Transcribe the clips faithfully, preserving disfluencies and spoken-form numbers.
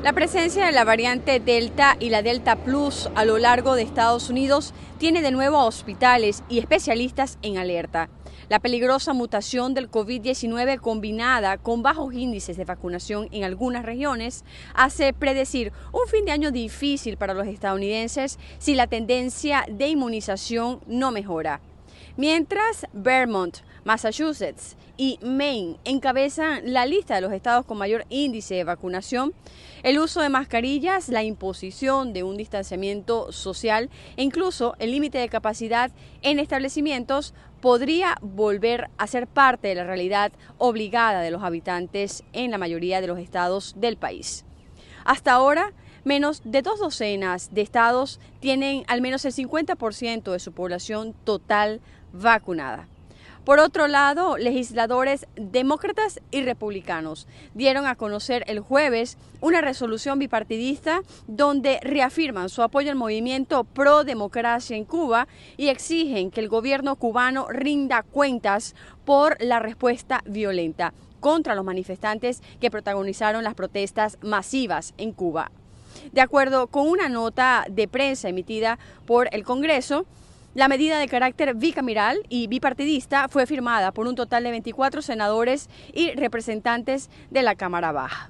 La presencia de la variante Delta y la Delta Plus a lo largo de Estados Unidos tiene de nuevo a hospitales y especialistas en alerta. La peligrosa mutación del COVID diecinueve combinada con bajos índices de vacunación en algunas regiones hace predecir un fin de año difícil para los estadounidenses si la tendencia de inmunización no mejora. Mientras Vermont, Massachusetts y Maine encabezan la lista de los estados con mayor índice de vacunación, el uso de mascarillas, la imposición de un distanciamiento social e incluso el límite de capacidad en establecimientos podría volver a ser parte de la realidad obligada de los habitantes en la mayoría de los estados del país. Hasta ahora, menos de dos docenas de estados tienen al menos el cincuenta por ciento de su población total vacunada. Por otro lado, legisladores demócratas y republicanos dieron a conocer el jueves una resolución bipartidista donde reafirman su apoyo al movimiento pro-democracia en Cuba y exigen que el gobierno cubano rinda cuentas por la respuesta violenta contra los manifestantes que protagonizaron las protestas masivas en Cuba. De acuerdo con una nota de prensa emitida por el Congreso, la medida de carácter bicameral y bipartidista fue firmada por un total de veinticuatro senadores y representantes de la Cámara Baja.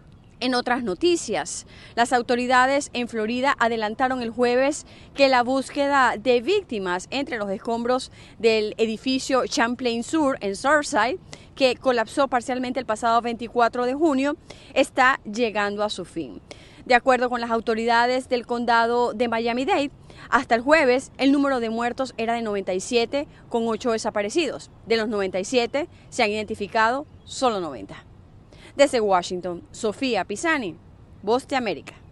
En otras noticias, las autoridades en Florida adelantaron el jueves que la búsqueda de víctimas entre los escombros del edificio Champlain Sur en Surfside, que colapsó parcialmente el pasado veinticuatro de junio, está llegando a su fin. De acuerdo con las autoridades del condado de Miami-Dade, hasta el jueves el número de muertos era de noventa y siete, con ocho desaparecidos. De los noventa y siete se han identificado solo noventa. Desde Washington, Sofía Pisani, Voz de América.